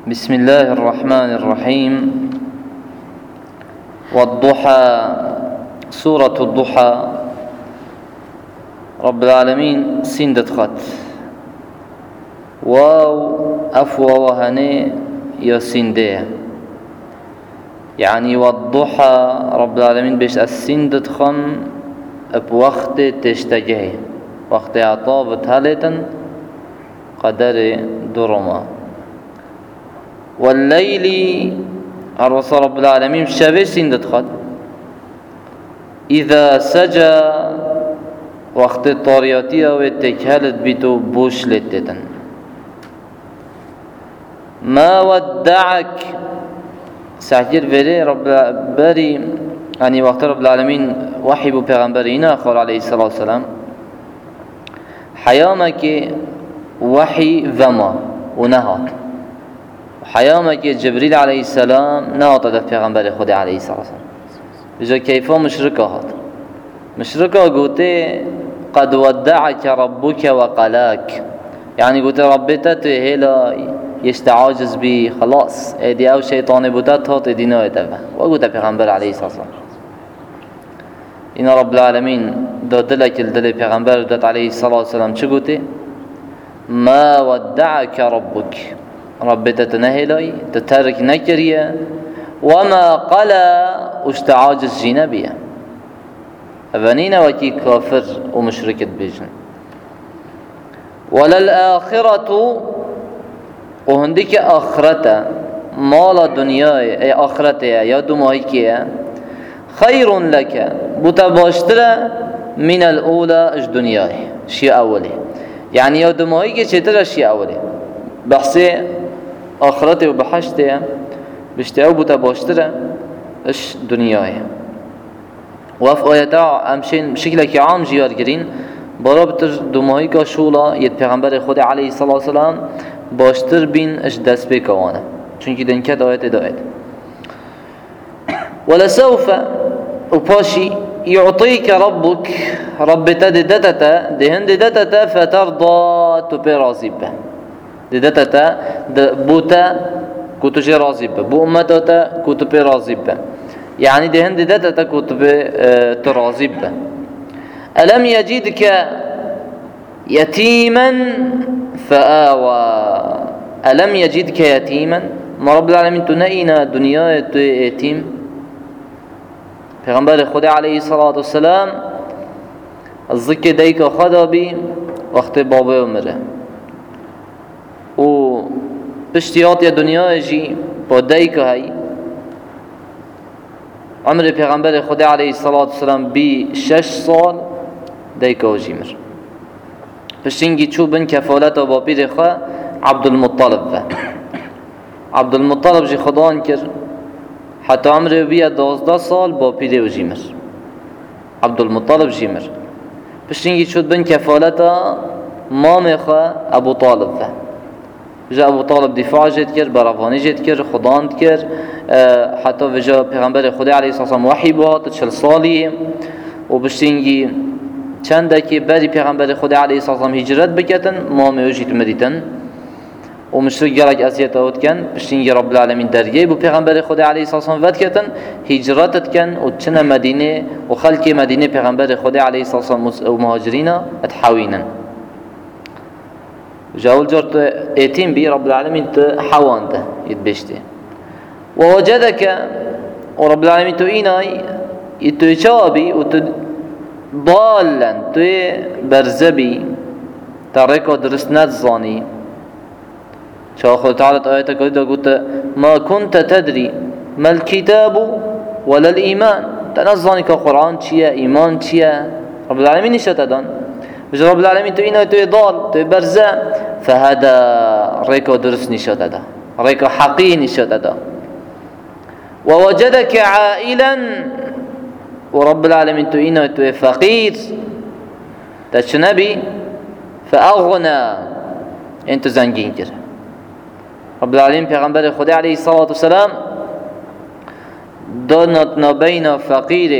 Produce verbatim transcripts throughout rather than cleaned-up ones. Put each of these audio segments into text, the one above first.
بسم الله الرحمن الرحيم. والضحى، سورة الضحى رب العالمين سندت خط واو أفوى وهني يا سنده، يعني والضحى رب العالمين بيش السندت خم بوقت تشتجه، وقت عطاب تهلتن قدر درما. والليل عرص رب العالمين شبه سندت خط إذا سجى، وقت الطارياتية واتكهلت بيتو بوش لتتن. ما ودعك ساعتير فري رب باري، يعني وقت رب العالمين وحي بو پیغمبرينا خال عليه الصلاة والسلام حيامك وحي ذما ونهات، حيامك جبريل عليه السلام نهات ده پیغمبر خدا عليه الصلاة والسلام. بجا كيفا مشركة هات مشركة قوتي قد ودعك ربك وقلاك، يعني قوتي ربتت هلا يستعاجز بي خلاص ايدي او شيطان بوتت هات دينا يتبه، وقوتي پیغمبر عليه الصلاة والسلام. إن رب العالمين دو دلك الدل پیغمبر دات عليه الصلاة والسلام چه قوتي؟ ما ودعك ربك، ربتت نهلاي تترك نكريا وما قلا اشتعاجز جنبيا. أفنين وكي كافر ومشركة بيجن. وللآخرة، وهندك آخرته مال دنيا اي آخرته يا دمائكيا خير لك بتباشتر من الأولى اش دنياي شيء أولي، يعني يا دمائكي چتر شيء أولي بحثي آخرته وبحشته بشتاو بتباشتر اش دنياي. وف آياتا همشين بشكلك عام جيار گرين برابطر دمائي کا شولا يد پیغمبر خود عليه الصلاة والسلام باشتر بين اش دست بكوانه، چونكي دنكت آيات دائت. ولسوف وباشي يعطيك ربك، ربتا ددتتا دهن ددتتا فترضى تبي راضي به، ددتتا بوتا كنت جي راضي به، بو امتتا كنت بي راضي به، يعني دهن ددتتا كنت بي تراضي به. ألم يجدك يتيما فآوى، ألم يجدك يتيما، ما رب العالمين تنئينا دنيا يتيم. پیغمبر خدا علیه الصلاة والسلام الذکر دیک خدا بی وقت بابه عمره و پشتیات یا دنیا جی با دیک هی عمر پیغمبر خدا علیه الصلاة والسلام بی شش سال دیک جی مر. پشتینگی چو بن کفالت و با پیر خواه عبدالمطلب و عبدالمطلب جی خدا انکر حتى عمره بيه دوازده سال با پیده و جیمر عبدالمطلب جیمر. پشتینگی شد بن کفالتا مام خواه ابو طالب و جا ابو طالب دفاع جد کرد، برافانی جد کرد، خداند کرد، حتی وجا پیغمبر خدا علیه الصلاة والسلام وحی بهات چل سالیه. و پشتینگی چنده که بعدی پیغمبر خدا علیه الصلاة والسلام هجرت بکتن مام و جیت مدیتن و مشرک گرک ازیت آوت کن. پشتینگی رب العالمین درگی بو پیغمبر خدا علیه الصلاة والسلام ود کتن هجرتت کن و چنه مدینه و خلق مدینه پیغمبر خدا علیه الصلاة والسلام و مهاجرین اتحاوینن. جاول جرت ایتیم بی رب العالمین تحوانده يتبشته. ووجدك ورب العالمين تو اینای يتوچابي وتضالا تو برزبي تركو درست نتزاني. شاخذ تعالى آياتك قلت ما كنت تدري ما الكتاب ولا الإيمان، تنزاني كقرآن چيا إيمان چيا رب العالمين نشتدان. بجا رب العالمين تو إنا تو ضال تو برزا فهذا ريكو درس نشتدا، ريكو حقي نشتدا. ووجدك عائلا ورب العالمين تو إنا تو فقير تشنبي فأغنى انتو زنجين كر. رب العالمين پیغمبر خدا علیه الصلاة والسلام دانت نبین فقیر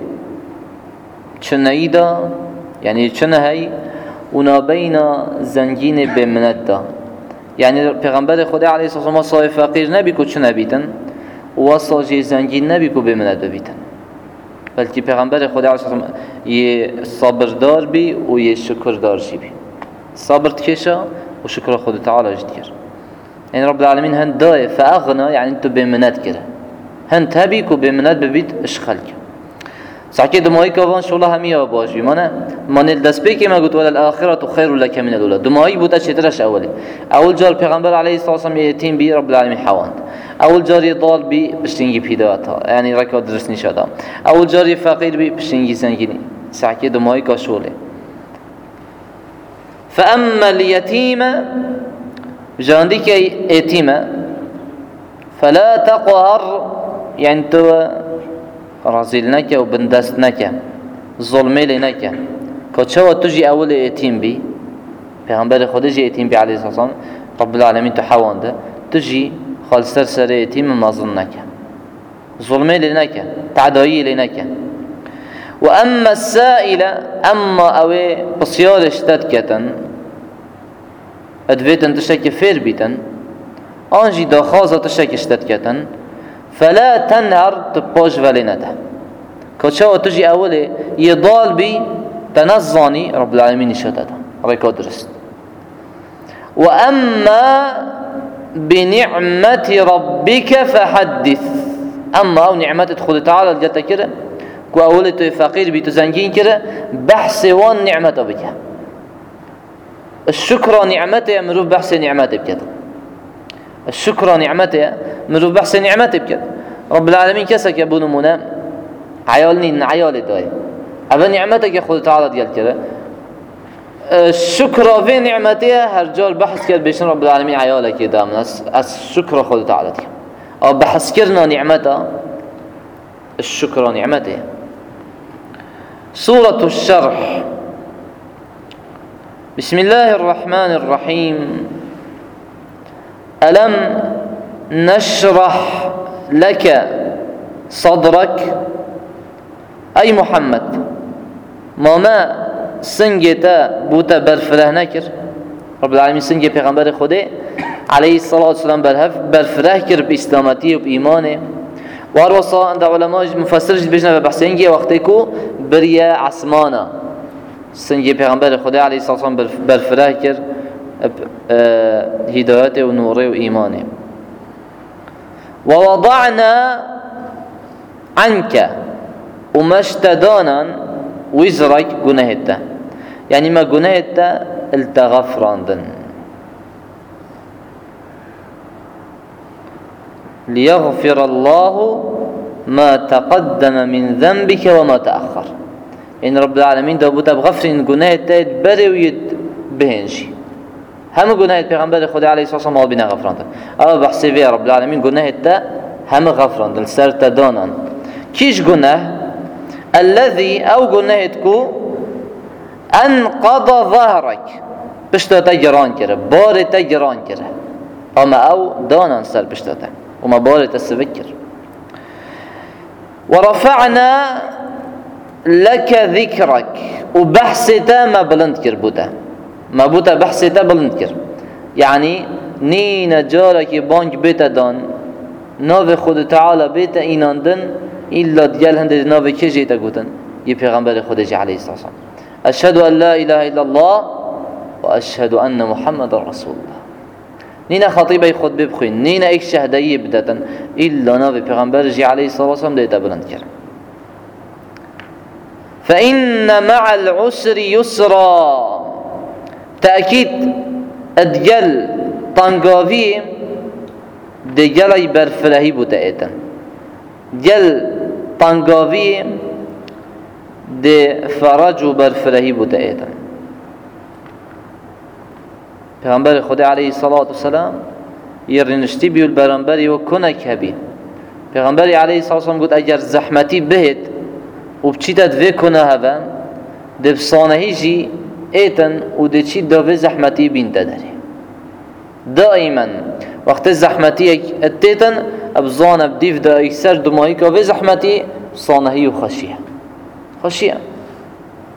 چنیدا، یعنی چنه هی و نبین زنگین بمنت دا، يعني پیغمبر خدا علیه السلام وصای فقیر نبی کو چه نبیتن وصای زنگین نبی کو بمند ببیتن بلکه پیغمبر خدا علیه السلام یه صبردار بی و یه شکردار جی بی صبر تکشا و شکر خدا تعالی جدیر يعني رب العالمين هن داي فأغنى يعني انتو بمنات كده هن تابيكو بمنات ببيت اشخلك صح كده دمائي كوان شو الله هميه وباش بمانا من الدس بيكي ما قلت ولا الآخرة خير لك من الأولى دمائي بوتا شترش أولي أول جار پیغمبر عليه الصلاة والسلام يتيم بي رب العالمين حواند أول جار يضال بي بشتنجي بهدايتها يعني ركا درسني شادا أول جار فقير بي بشتنجي سنجيني صح كده دمائي كاشولي فأما اليتيم جانديك يتيمة فلا تقهر يعني تو رازلنك وبندستنك ظلمي لنك كتشوى تجي أول يتيم بي پیغمبر خدا جي يتيم بي عليه الصلاة والسلام رب العالمين تحوان ده تجي خالصر سر يتيم ما ظلنك ظلمي لنك تعدائي لنك وأما السائل أما أوي بصيار اشتدكة ادویتن تشکی فیر بیتن آنجی داخازه تشکی اشتد کتن فلا تنهر تباش ولی نده کچه تجی اوله یضال بی تنظانی رب العالمین نشده ريكو درست. وأما بنعمة ربك فحدث. أما أو نعمة تدخل تعالى الجنة كده كو أولت فقير بتزنجين كده بحث وان نعمته بك. الشكر نعمته مروف بحث نعمته بكده. الشكر نعمته مروف بحث نعمته بكده. رب العالمين كسك يبون منا عيالني عيال داي. أبا نعمتك يخل تعالى ديال كده. الشكر في نعمته هرجال بحث كده بيشن رب العالمين عيالك كده من الشكر خل تعالى دي. أو بحث كرنا نعمته الشكر نعمته. سورة الشرح. بسم الله الرحمن الرحيم. ألم نشرح لك صدرك أي محمد ماما سنجتا بوتا برفره نكر رب العالمين سنجي پیغمبر خده عليه الصلاة والسلام برهف برفره كر بإسلامتي وبإيمانه وهروصا عند علماء مفسر جد بجنا ببحثينجي وقتكو بريا عثمانا سنجي پیغمبر خده عليه الصلاة والسلام برفره كر هدايته ونوره وإيمانه. ووضعنا عنك ومشتدانا وزرك جناهته يعني ما جناهته التغفراندن ليغفر الله ما تقدم من ذنبك وما تأخر. يعني رب العالمين دابوتا بغفر جناهته بري ويد بهنجي هم جناهت پیغمبر خدا عليه الصلاة والسلام بنا غفراندن أو بحثي في رب العالمين جناهته هم غفراندن سرتدانا كيش جناه الذي أو جناهتكو أنقض ظهرك بشتا تجران كره بار تجران كره أما أو دانا سر بشتا وما بار تسبكر. ورفعنا لك ذكرك وبحثتا ما بلند كر بوتا ما بوتا بحثتا بلند كر يعني نين جارك بانك بيتا دان ناف خود تعالى بيتا إيناندن إلا ديال هند ناف كجيتا قوتن يا پیغمبر خدا جي عليه الصلاة والسلام أشهد أن لا إله إلا الله وأشهد أن محمد رسول الله. نينا خطيبة يخد ببخين نينا إيك شهدائي بدتا إلا ناف پیغمبر جي عليه الصلاة والسلام ديتا بلند كر. فإن مع العسر يسرا تأكيد أدجل طنقافي دجل برفلهي بتأيتا جل طنقافي دي فرج برفلهي بتأيتا. پیغمبر خدا عليه الصلاة والسلام يرنشتي بيو البرنبري وكنك هبي پیغمبر عليه الصلاة والسلام قلت أجر زحمتي بهت وبچيتت في كنا هبا دي بصانهي جي ايتن ودي چي دو زحمتي بين تدري دائما وقت الزحمتي اتيتن ابزان بديف دا اكسر دمائك وفي زحمتي صانهي وخشية خشية.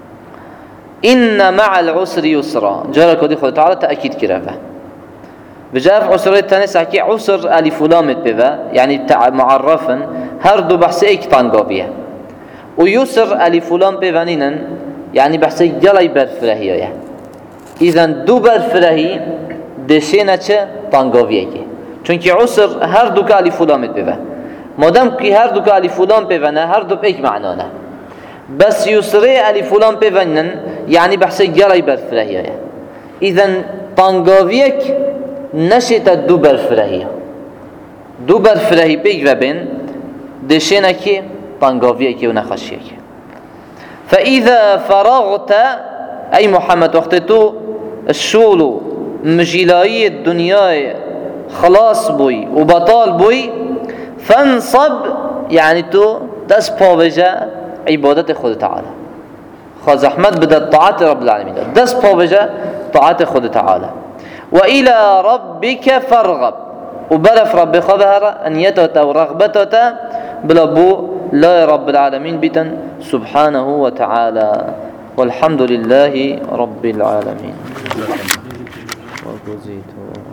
إن مع العسر يسرا جارك ودي خد تعالى تأكيد كرافة بجاف عسر التنس حكي عسر ألف ولام بذا يعني معرفا هر دو بحث ايك طنقابيه ويسر ألف ولام بذانينا يعني بحث يلا برفرهي يعني إذا دو برفرهي دشينا چه طنقابيه چونك عسر هر دو كألف ولام بذا مادام كي هر دو كألف ولام بذانا هر دو بإيك معنانا بس يسري ألف ولام بذانن يعني بحث يلا برفرهي يعني إذا طنقابيك نشت دو برفرهي دو برفرهي بيك وبين دشينا كي طنقافيه كي ونخشيه كي فإذا فرغت أي محمد وقت تو الشولو مجيلاي الدنيا خلاص بوي وبطال بوي فانصب يعني تو دس باوجا عبادة خود تعالى خاز أحمد بدأ طاعة رب العالمين دس باوجا طاعة خود تعالى وإلى ربك فارغب وبرف رب خبر أن يتوتا ورغبتوتا بلبو لا رب العالمين بيتن سبحانه وتعالى والحمد لله رب العالمين.